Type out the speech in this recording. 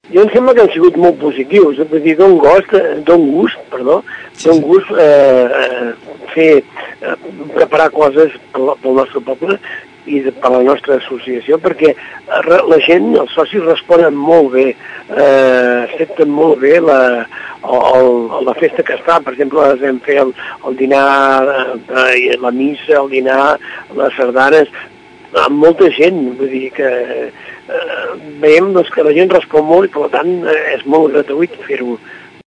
Jo em sembla que han sigut molt positius, vull dir, don gust preparar coses pel nostre poble i per la nostra associació, perquè la gent, els socis responen molt bé, accepten molt bé la festa que es fa. Per exemple, vam fer el dinar, la missa, el dinar, les sardanes, amb molta gent, vull dir que veiem que la gent respon molt i per tant és molt gratuït fer-ho